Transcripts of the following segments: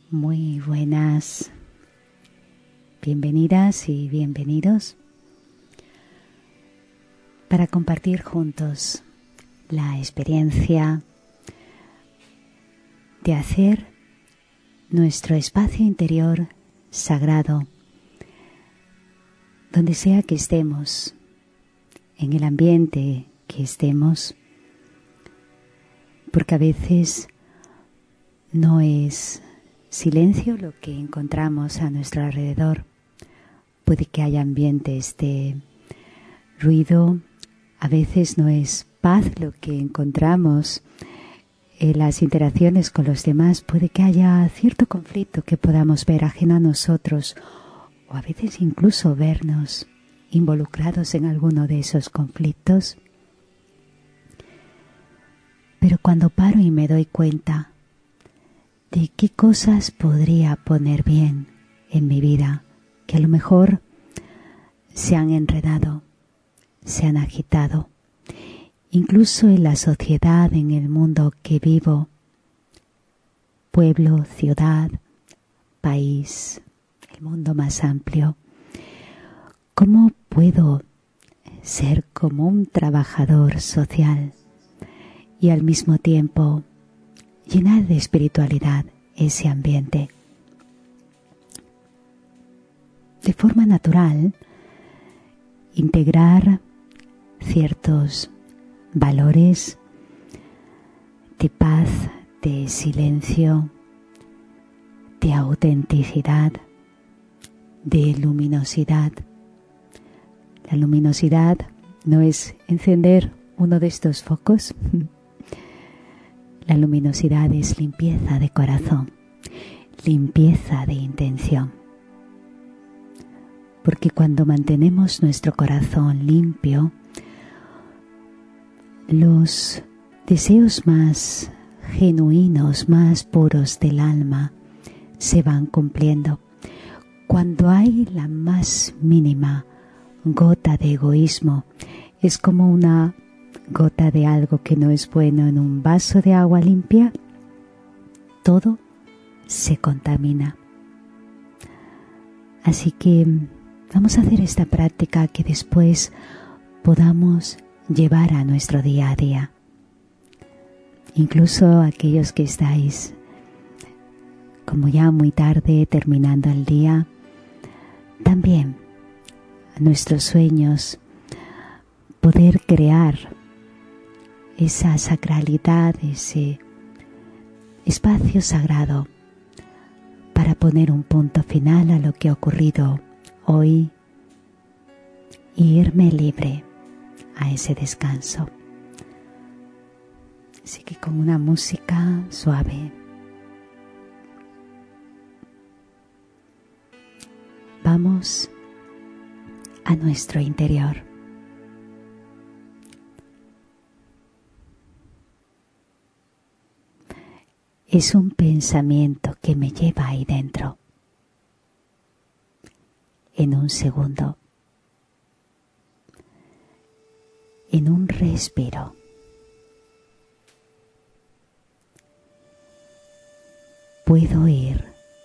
Muy buenas, bienvenidas y bienvenidos para compartir juntos la experiencia de hacer nuestro espacio interior sagrado, donde sea que estemos, en el ambiente que estemos, porque a veces no es silencio lo que encontramos a nuestro alrededor. Puede que haya ambientes de ruido, a veces no es paz lo que encontramos en las interacciones con los demás. Puede que haya cierto conflicto que podamos ver ajeno a nosotros, o a veces incluso vernos involucrados en alguno de esos conflictos. Pero cuando paro y me doy cuenta de qué cosas podría poner bien en mi vida, que a lo mejor se han enredado, se han agitado, incluso en la sociedad, en el mundo que vivo, pueblo, ciudad, país, el mundo más amplio. ¿Cómo puedo ser como un trabajador social y al mismo tiempo llenar de espiritualidad ese ambiente? De forma natural, integrar ciertos valores de paz, de silencio, de autenticidad, de luminosidad. La luminosidad no es encender uno de estos focos. La luminosidad es limpieza de corazón, limpieza de intención. Porque cuando mantenemos nuestro corazón limpio, los deseos más genuinos, más puros del alma se van cumpliendo. Cuando hay la más mínima gota de egoísmo, es como una gota de algo que no es bueno en un vaso de agua limpia, todo se contamina. Así que vamos a hacer esta práctica que después podamos llevar a nuestro día a día. Incluso aquellos que estáis como ya muy tarde terminando el día, también a nuestros sueños poder crear esa sacralidad, ese espacio sagrado para poner un punto final a lo que ha ocurrido hoy y irme libre a ese descanso. Así que con una música suave vamos a nuestro interior. Es un pensamiento que me lleva ahí dentro. En un segundo. En un respiro. Puedo ir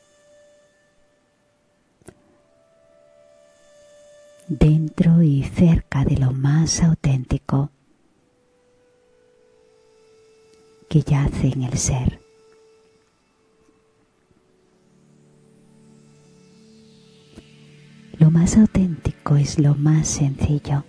dentro y cerca de lo más auténtico que yace en el ser. Lo más auténtico es lo más sencillo.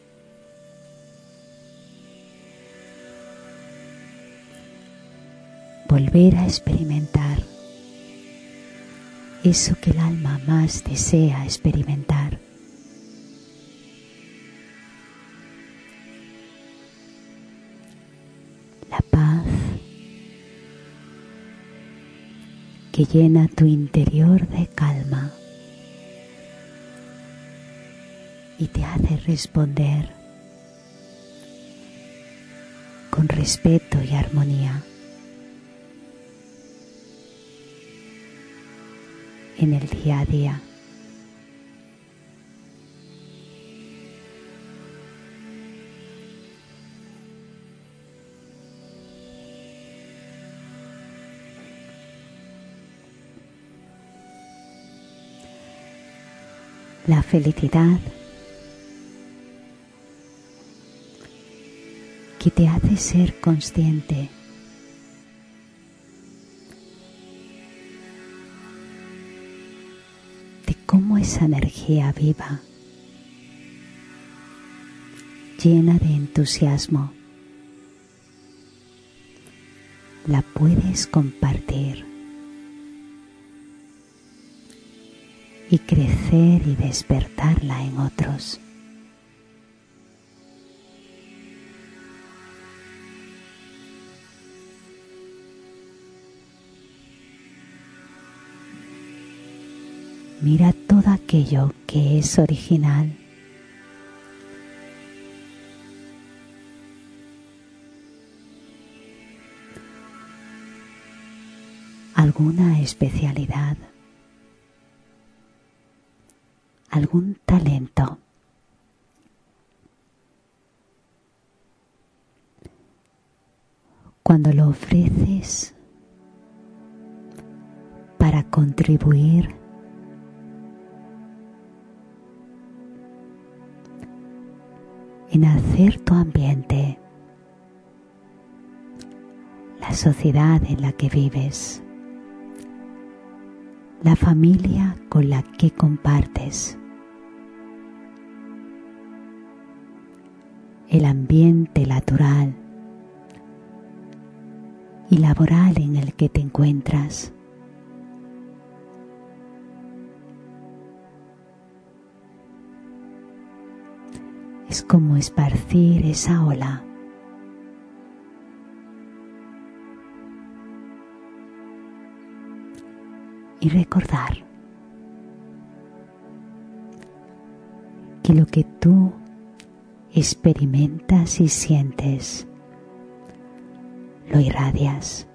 Volver a experimentar eso que el alma más desea experimentar. La paz que llena tu interior de calma y te hace responder con respeto y armonía en el día a día. la felicidad que te hace ser consciente de cómo esa energía viva, llena de entusiasmo, la puedes compartir y crecer y despertarla en otros. Mira todo aquello que es original. Alguna especialidad, algún talento. Cuando lo ofreces para contribuir en hacer tu ambiente, la sociedad en la que vives, la familia con la que compartes, el ambiente natural y laboral en el que te encuentras. Es como esparcir esa ola. Y recordar que lo que tú experimentas y sientes, lo irradias.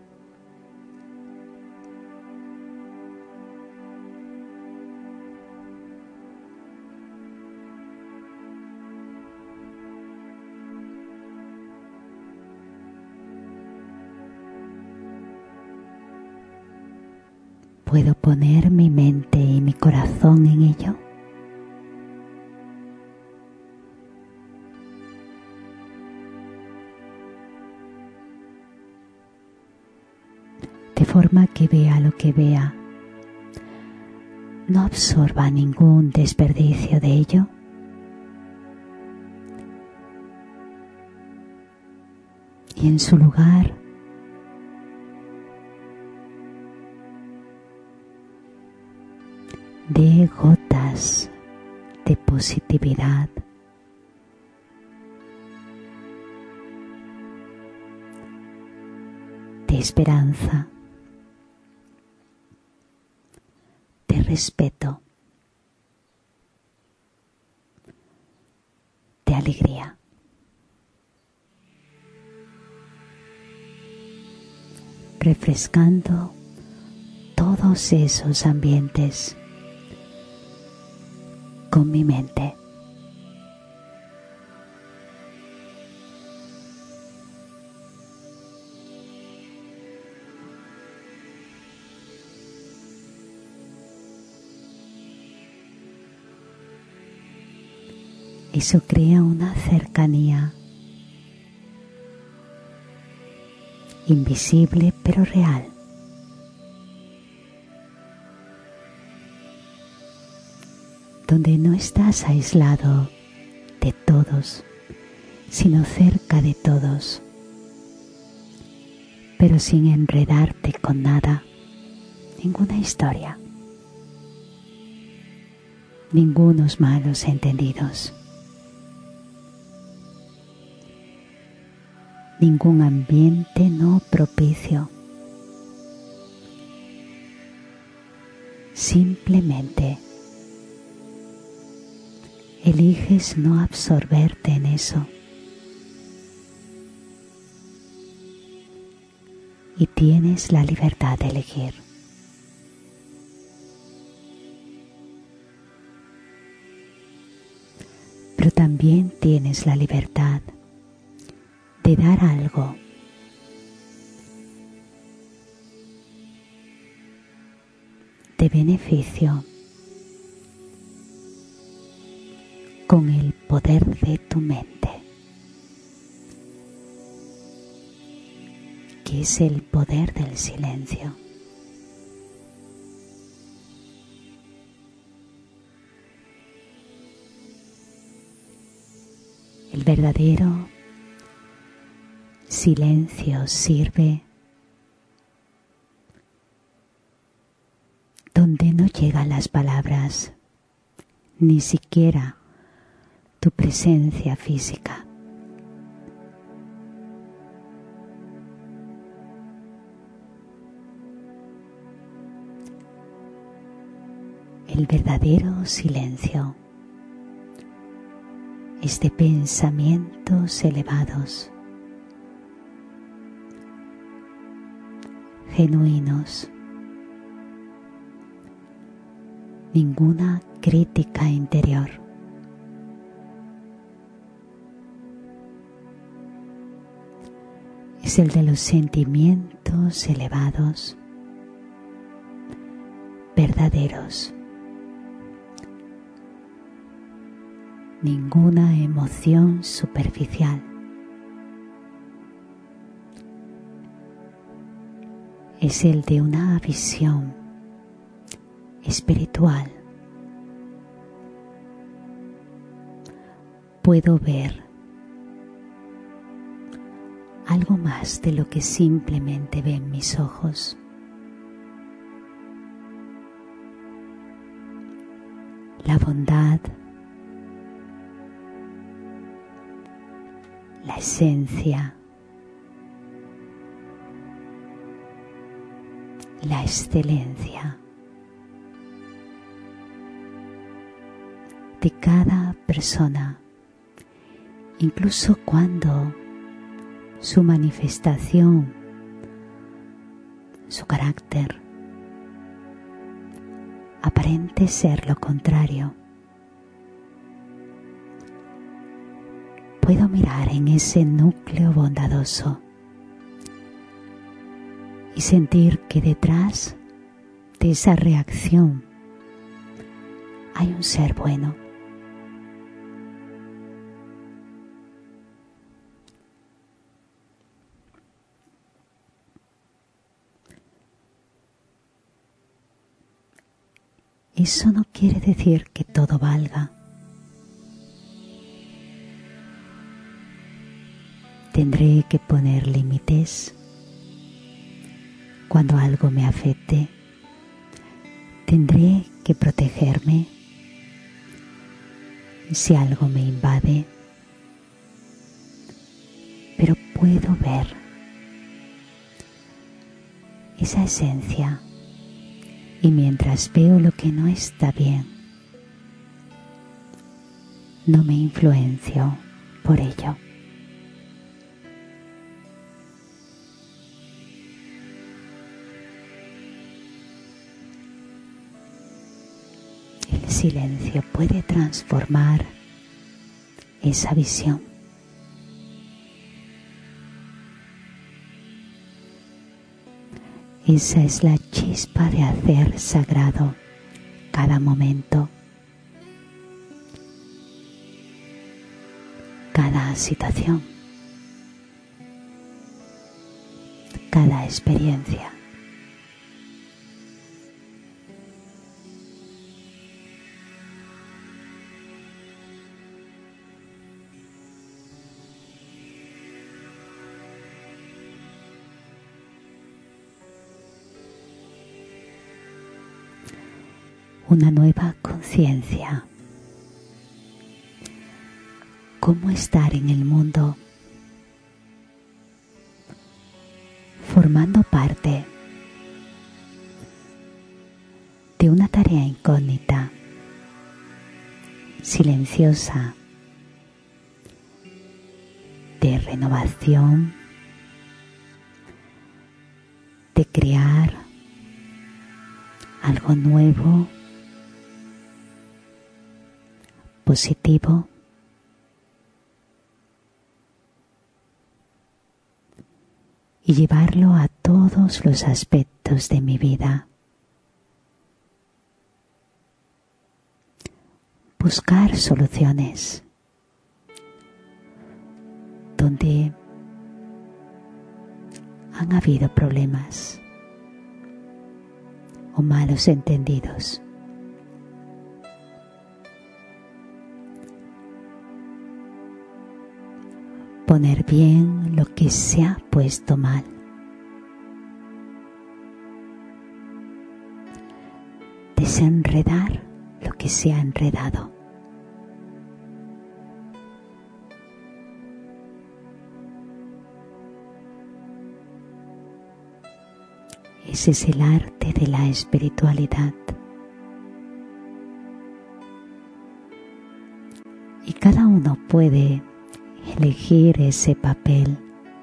¿Puedo poner mi mente y mi corazón en ello? De forma que vea lo que vea, no absorba ningún desperdicio de ello. Y en su lugar, dé gotas de positividad, de esperanza, de respeto, de alegría. Refrescando todos esos ambientes con mi mente. Eso crea una cercanía invisible pero real. Donde no estás aislado de todos, sino cerca de todos, pero sin enredarte con nada, ninguna historia, ningunos malos entendidos, ningún ambiente no propicio. Simplemente eliges no absorberte en eso y tienes la libertad de elegir. Pero también tienes la libertad de dar algo de beneficio de tu mente, que es el poder del silencio. El verdadero silencio sirve donde no llegan las palabras, ni siquiera tu presencia física. El verdadero silencio es de pensamientos elevados, genuinos, ninguna crítica interior. Es el de los sentimientos elevados, verdaderos. Ninguna emoción superficial. Es el de una visión espiritual. Puedo ver algo más de lo que simplemente ven mis ojos. La bondad, la esencia, la excelencia de cada persona, incluso cuando su manifestación, su carácter, aparente ser lo contrario. Puedo mirar en ese núcleo bondadoso y sentir que detrás de esa reacción hay un ser bueno. Eso no quiere decir que todo valga. Tendré que poner límites cuando algo me afecte. Tendré que protegerme si algo me invade. Pero puedo ver esa esencia y mientras veo lo que no está bien, no me influencio por ello. El silencio puede transformar esa visión. Esa es la chispa de hacer sagrado cada momento, cada situación, cada experiencia. Una nueva conciencia. Cómo estar en el mundo, formando parte de una tarea incógnita, silenciosa, de renovación, de crear algo nuevo, positivo, y llevarlo a todos los aspectos de mi vida. Buscar soluciones donde han habido problemas o malos entendidos. Poner bien lo que se ha puesto mal. Desenredar lo que se ha enredado. Ese es el arte de la espiritualidad. Y cada uno puede elegir ese papel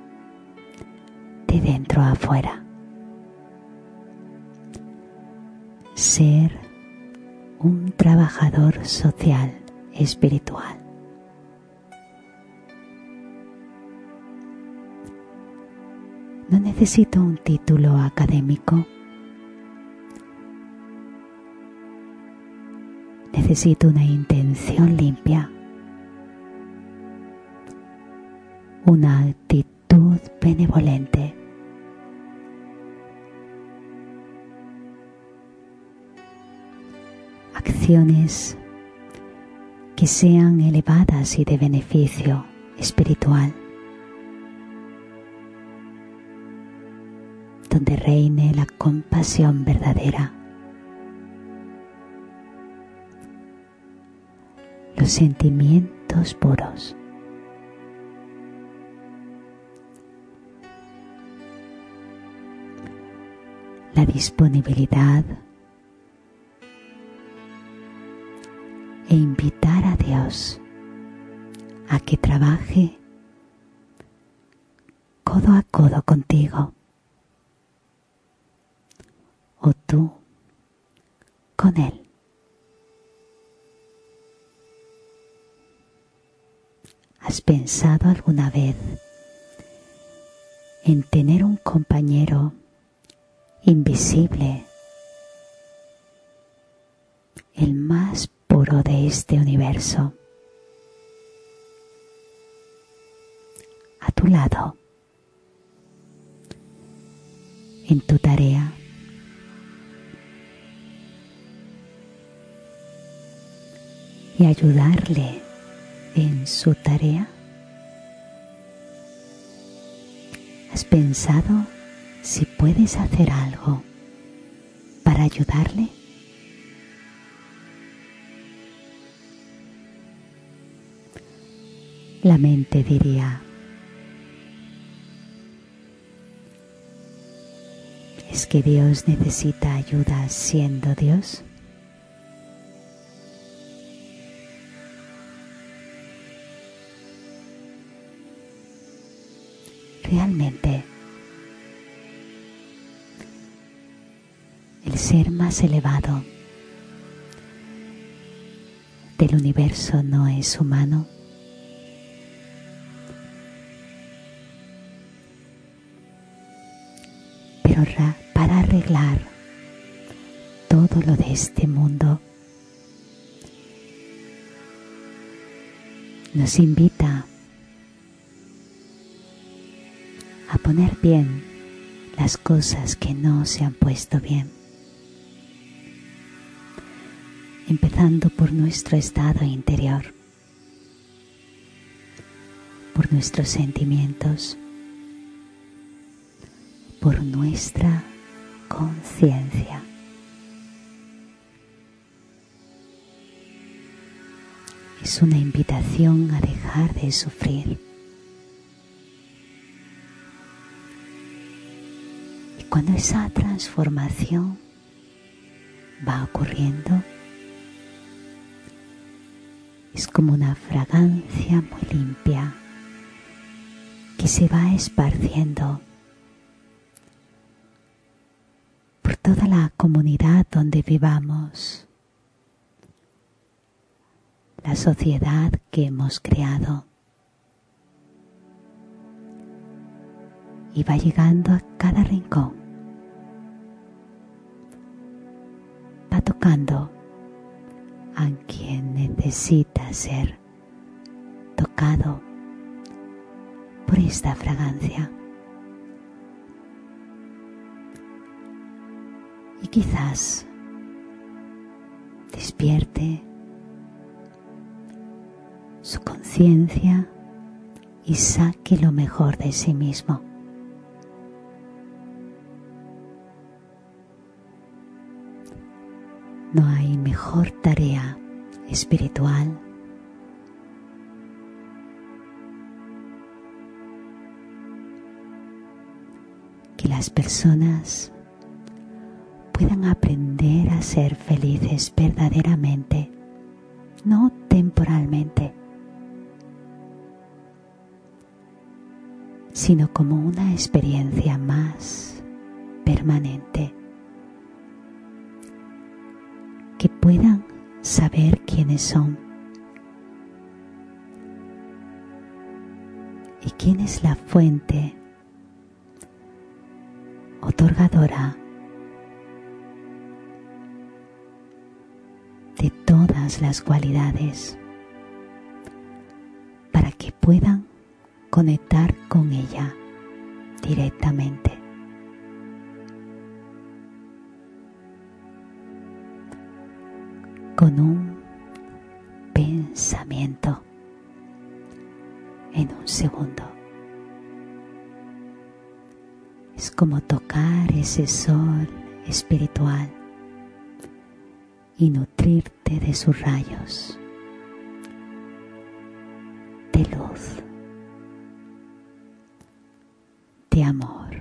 de dentro a afuera. Ser un trabajador social espiritual. No necesito un título académico. Necesito una intención limpia. Una actitud benevolente. Acciones que sean elevadas y de beneficio espiritual, donde reine la compasión verdadera, los sentimientos puros. La disponibilidad e invitar a Dios a que trabaje codo a codo contigo o tú con Él. ¿Has pensado alguna vez en tener un compañero invisible, el más puro de este universo, a tu lado, en tu tarea, y ayudarle en su tarea? ¿Has pensado si puedes hacer algo para ayudarle? La mente diría: ¿es que Dios necesita ayuda siendo Dios? Realmente, el ser más elevado del universo no es humano. Pero para arreglar todo lo de este mundo, nos invita a poner bien las cosas que no se han puesto bien, empezando por nuestro estado interior, por nuestros sentimientos, por nuestra conciencia. Es una invitación a dejar de sufrir. Y cuando esa transformación va ocurriendo, es como una fragancia muy limpia que se va esparciendo por toda la comunidad donde vivamos, la sociedad que hemos creado, y va llegando a cada rincón, va tocando a quien necesita ser tocado por esta fragancia. Y quizás despierte su conciencia y saque lo mejor de sí mismo. No hay mejor tarea espiritual que las personas puedan aprender a ser felices verdaderamente, no temporalmente, sino como una experiencia más permanente, que puedan saber quiénes son y quién es la fuente otorgadora de todas las cualidades para que puedan conectar con ella directamente. Con un pensamiento en un segundo. Es como tocar ese sol espiritual y nutrirte de sus rayos de luz, de amor,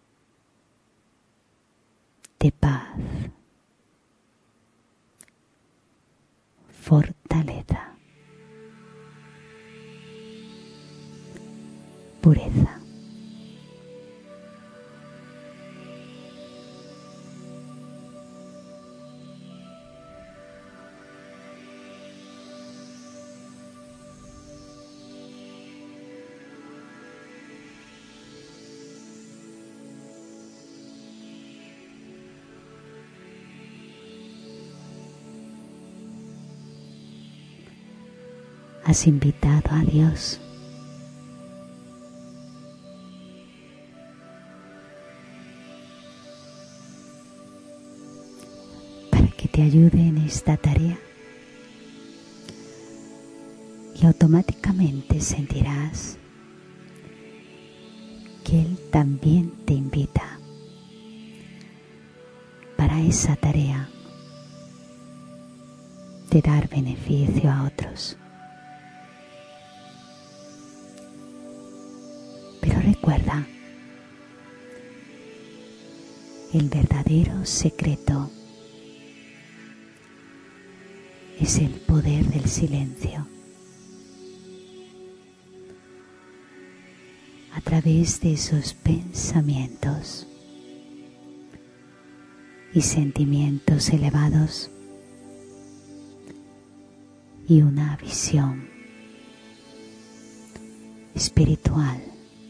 de paz, fortaleza, pureza. Has invitado a Dios para que te ayude en esta tarea y automáticamente sentirás que Él también te invita para esa tarea de dar beneficio a otros. Pero recuerda, el verdadero secreto es el poder del silencio. A través de esos pensamientos y sentimientos elevados y una visión espiritual.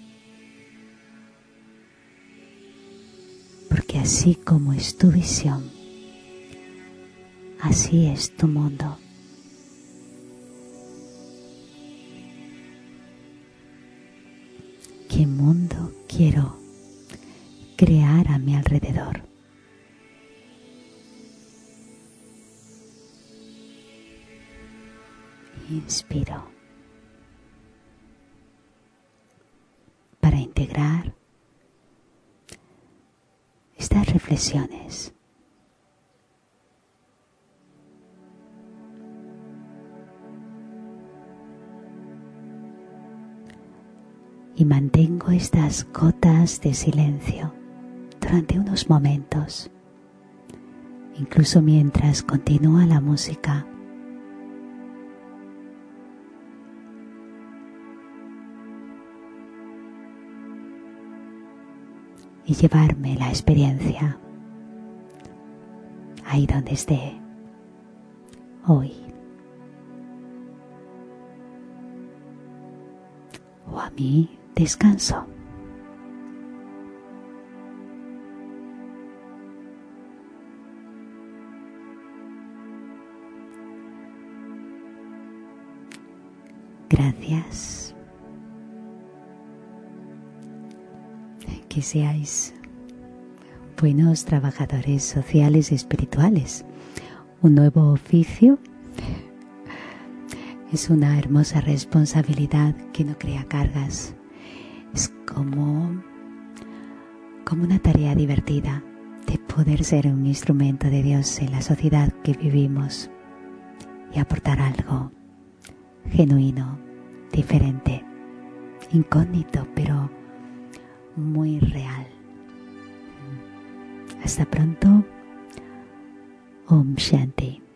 Porque así como es tu visión, así es tu mundo. ¿Qué mundo quiero crear a mi alrededor? Inspiro para integrar estas reflexiones. Y mantengo estas gotas de silencio durante unos momentos, incluso mientras continúa la música. Y llevarme la experiencia ahí donde esté hoy o a mi descanso. Gracias. que seáis buenos trabajadores sociales y espirituales. Un nuevo oficio es una hermosa responsabilidad que no crea cargas. Es como una tarea divertida de poder ser un instrumento de Dios en la sociedad que vivimos y aportar algo genuino, diferente, incógnito, pero muy real. Hasta pronto. Om Shanti.